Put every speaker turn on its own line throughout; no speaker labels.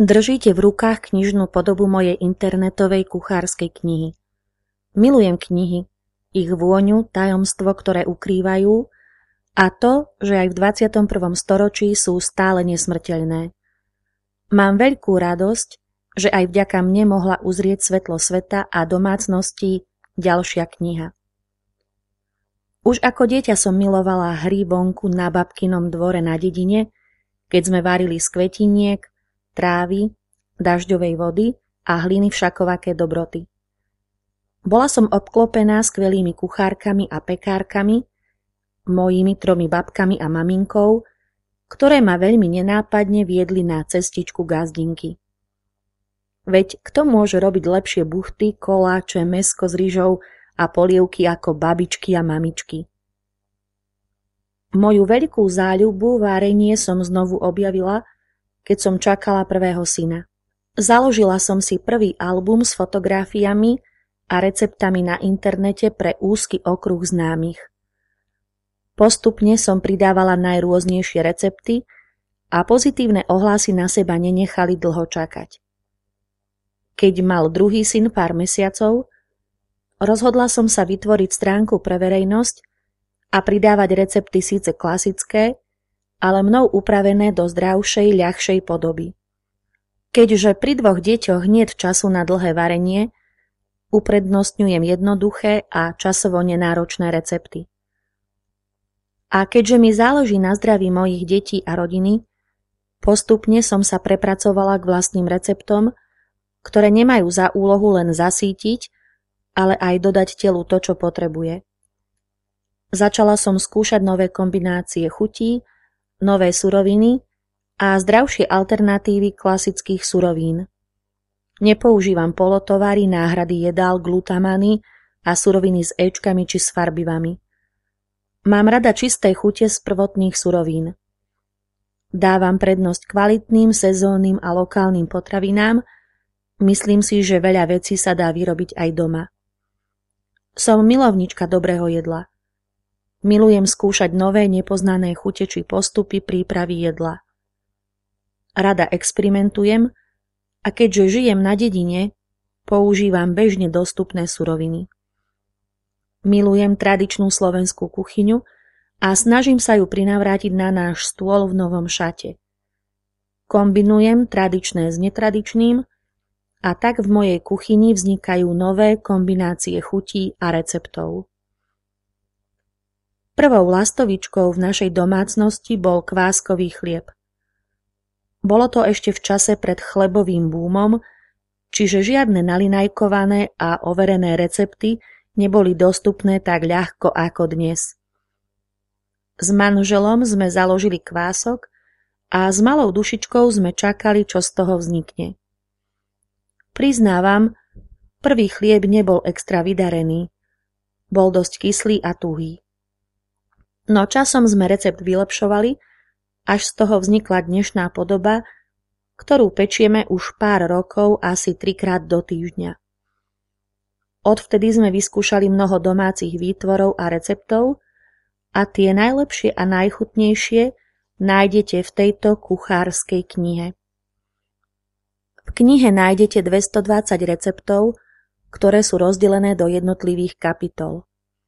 Držíte v rukách knižnú podobu mojej internetovej kuchárskej knihy. Milujem knihy, ich vôňu, tajomstvo, ktoré ukrývajú, a to, že aj v 21. storočí sú stále nesmrteľné. Mám veľkú radosť, že aj vďaka mne mohla uzrieť svetlo sveta a domácnosti ďalšia kniha. Už ako dieťa som milovala hry vonku na babkinom dvore na dedine, keď sme varili z kvetiniek, trávy, dažďovej vody a hliny všakovaké dobroty. Bola som obklopená skvelými kuchárkami a pekárkami, mojimi 3 babkami a maminkou, ktoré ma veľmi nenápadne viedli na cestičku gazdinky. Veď kto môže robiť lepšie buchty, koláče, mäsko s rýžou a polievky ako babičky a mamičky? Moju veľkú záľubu varenie som znovu objavila, keď som čakala prvého syna. Založila som si prvý album s fotografiami a receptami na internete pre úzky okruh známych. Postupne som pridávala najrôznejšie recepty a pozitívne ohlasy na seba nenechali dlho čakať. Keď mal druhý syn pár mesiacov, rozhodla som sa vytvoriť stránku pre verejnosť a pridávať recepty síce klasické, ale mnou upravené do zdravšej, ľahšej podoby. Keďže pri 2 deťoch niet času na dlhé varenie, uprednostňujem jednoduché a časovo nenáročné recepty. A keďže mi záleží na zdraví mojich detí a rodiny, postupne som sa prepracovala k vlastným receptom, ktoré nemajú za úlohu len zasítiť, ale aj dodať telu to, čo potrebuje. Začala som skúšať nové kombinácie chutí, nové suroviny a zdravšie alternatívy klasických surovín. Nepoužívam polotovary, náhrady jedál, glutamany a suroviny s éčkami či s farbivami. Mám rada čisté chute z prvotných surovín. Dávam prednosť kvalitným, sezónnym a lokálnym potravinám. Myslím si, že veľa vecí sa dá vyrobiť aj doma. Som milovnička dobrého jedla. Milujem skúšať nové, nepoznané chute či postupy prípravy jedla. Rada experimentujem a keďže žijem na dedine, používam bežne dostupné suroviny. Milujem tradičnú slovenskú kuchyňu a snažím sa ju prinavrátiť na náš stôl v novom šate. Kombinujem tradičné s netradičným a tak v mojej kuchyni vznikajú nové kombinácie chutí a receptov. Prvou lastovičkou v našej domácnosti bol kváskový chlieb. Bolo to ešte v čase pred chlebovým búmom, čiže žiadne nalinajkované a overené recepty neboli dostupné tak ľahko ako dnes. S manželom sme založili kvások a s malou dušičkou sme čakali, čo z toho vznikne. Priznávam, prvý chlieb nebol extra vydarený. Bol dosť kyslý a tuhý. No časom sme recept vylepšovali, až z toho vznikla dnešná podoba, ktorú pečieme už pár rokov asi 3-krát do týždňa. Odvtedy sme vyskúšali mnoho domácich výtvorov a receptov a tie najlepšie a najchutnejšie nájdete v tejto kuchárskej knihe. V knihe nájdete 220 receptov, ktoré sú rozdelené do jednotlivých kapitol.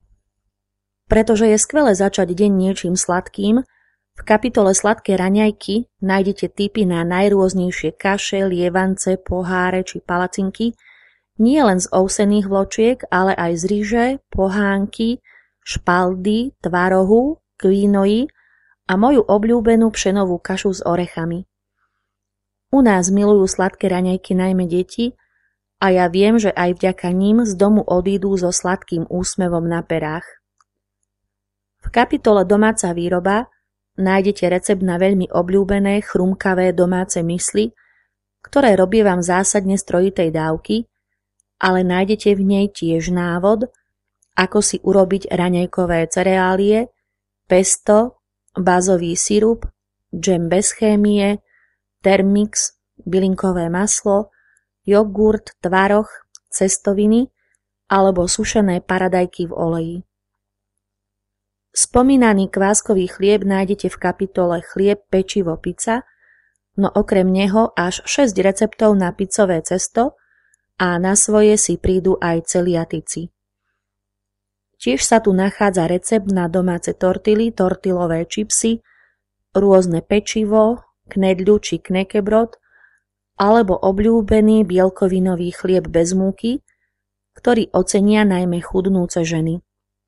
Pretože je skvelé začať deň niečím sladkým, v kapitole Sladké raňajky nájdete tipy na najrôznejšie kaše, lievance, poháre či palacinky, nie len z ovsených vločiek, ale aj z ryže, pohánky, špaldy, tvarohu, kvinoji a moju obľúbenú pšenovú kašu s orechami. U nás milujú sladké raňajky najmä deti a ja viem, že aj vďaka ním z domu odídu so sladkým úsmevom na perách. V kapitole Domáca výroba nájdete recept na veľmi obľúbené chrumkavé domáce mysli, ktoré robievam zásadne z trojitej dávky, ale nájdete v nej tiež návod, ako si urobiť raňajkové cereálie, pesto, bazový sirup, džem bez chémie, termix, bylinkové maslo, jogurt, tvaroh, cestoviny alebo sušené paradajky v oleji. Spomínaný kváskový chlieb nájdete v kapitole Chlieb, pečivo, pizza no okrem neho až 6 receptov na picové cesto a na svoje si prídu aj celiatici. Tiež sa tu nachádza recept na domáce tortily, tortilové čipsy, rôzne pečivo, knedľu či knekebrod, alebo obľúbený bielkovinový chlieb bez múky, ktorý ocenia najmä chudnúce ženy.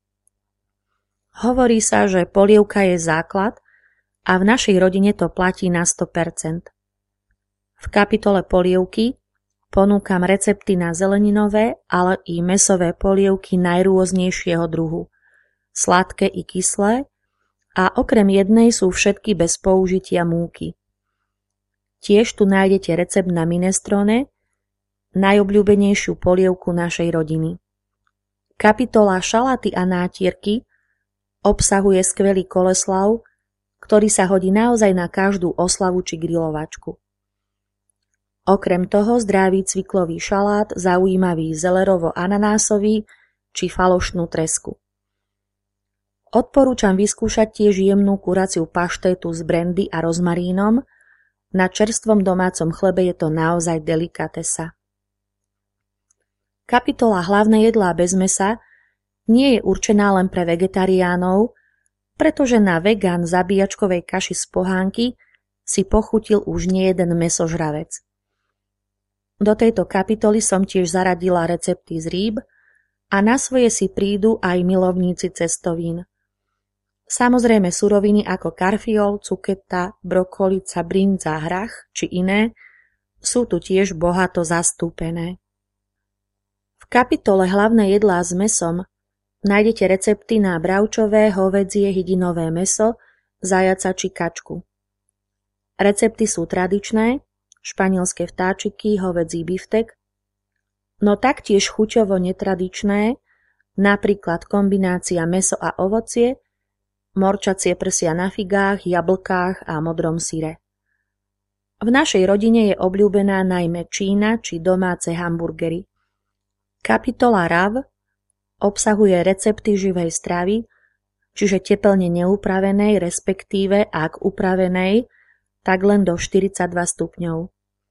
Hovorí sa, že polievka je základ a v našej rodine to platí na 100%. V kapitole polievky ponúkam recepty na zeleninové, ale i mäsové polievky najrôznejšieho druhu, sladké i kyslé, a okrem jednej sú všetky bez použitia múky. Tiež tu nájdete recept na minestrone, najobľúbenejšiu polievku našej rodiny. Kapitola šaláty a nátierky obsahuje skvelý koleslav, ktorý sa hodí naozaj na každú oslavu či grilovačku. Okrem toho zdravý cviklový šalát, zaujímavý zelerovo-ananásový či falošnú tresku. Odporúčam vyskúšať tiež jemnú kuraciu paštétu s brandy a rozmarínom. Na čerstvom domácom chlebe je to naozaj delikatesa. Kapitola hlavné jedlá bez mäsa nie je určená len pre vegetariánov, pretože na vegán zabíjačkovej kaši z pohánky si pochutil už nejeden mäsožravec. Do tejto kapitoly som tiež zaradila recepty z rýb a na svoje si prídu aj milovníci cestovín. Samozrejme suroviny ako karfiol, cuketa, brokolica, brinza, hrach či iné sú tu tiež bohato zastúpené. V kapitole hlavné jedlá s mäsom nájdete recepty na bravčové, hovädzie, hydinové mäso, zajaca či kačku. Recepty sú tradičné, španielské vtáčiky, hovädzí biftek, no taktiež chuťovo netradičné, napríklad kombinácia mäso a ovocie, morčacie prsia na figách, jablkách a modrom syre. V našej rodine je obľúbená najmä Čína či domáce hamburgery. Kapitola RAV obsahuje recepty živej stravy, čiže tepelne neupravenej, respektíve ak upravenej, tak len do 42 stupňov.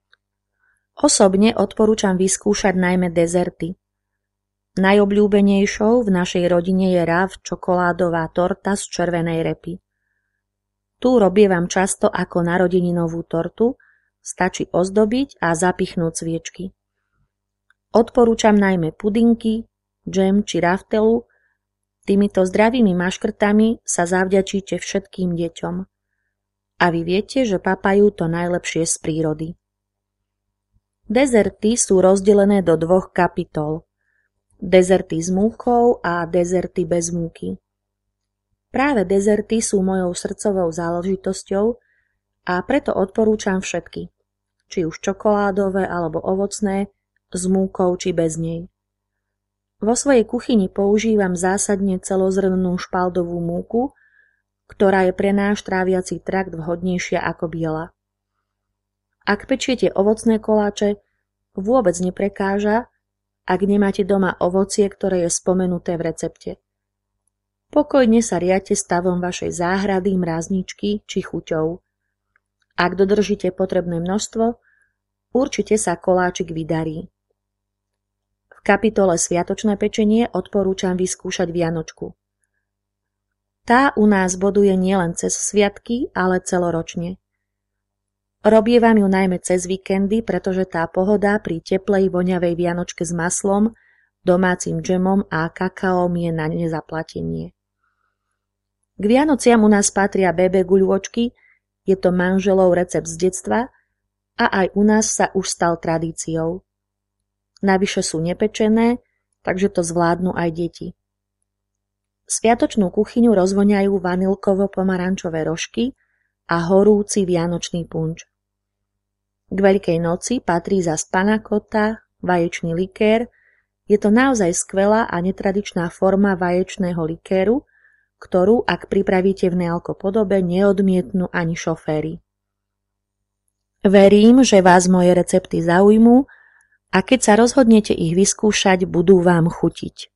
Osobne odporúčam vyskúšať najmä dezerty. Najobľúbenejšou v našej rodine je RAV čokoládová torta z červenej repy. Tu robievam často ako narodeninovú tortu, stačí ozdobiť a zapichnúť sviečky. Odporúčam najmä pudinky, džem či raftelu, týmito zdravými maškrtami sa zavďačíte všetkým deťom. A vy viete, že papajú to najlepšie z prírody. Dezerty sú rozdelené do 2 kapitol. Dezerty s múkou a dezerty bez múky. Práve dezerty sú mojou srdcovou záležitosťou a preto odporúčam všetky, či už čokoládové alebo ovocné, s múkou či bez nej. Vo svojej kuchyni používam zásadne celozrnnú špaldovú múku, ktorá je pre náš tráviaci trakt vhodnejšia ako biela. Ak pečiete ovocné koláče, vôbec neprekáža, ak nemáte doma ovocie, ktoré je spomenuté v recepte. Pokojne sa riadte stavom vašej záhrady, mrázničky či chuťou. Ak dodržíte potrebné množstvo, určite sa koláčik vydarí. V kapitole Sviatočné pečenie odporúčam vyskúšať vianočku. Tá u nás boduje nielen cez sviatky, ale celoročne. Robievam ju najmä cez víkendy, pretože tá pohoda pri teplej voňavej vianočke s maslom, domácim džemom a kakaom je na nezaplatenie. K Vianociam u nás patria bébé guľôčky, je to manželov recept z detstva a aj u nás sa už stal tradíciou. Navyše sú nepečené, takže to zvládnu aj deti. Sviatočnú kuchyňu rozvoňajú vanilkovo-pomarančové rožky a horúci vianočný punč. K Veľkej noci patrí zas panna cotta, vaječný likér. Je to naozaj skvelá a netradičná forma vaječného likéru, ktorú, ak pripravíte v nealko podobe, neodmietnu ani šoféri. Verím, že vás moje recepty zaujmú a keď sa rozhodnete ich vyskúšať, budú vám chutiť.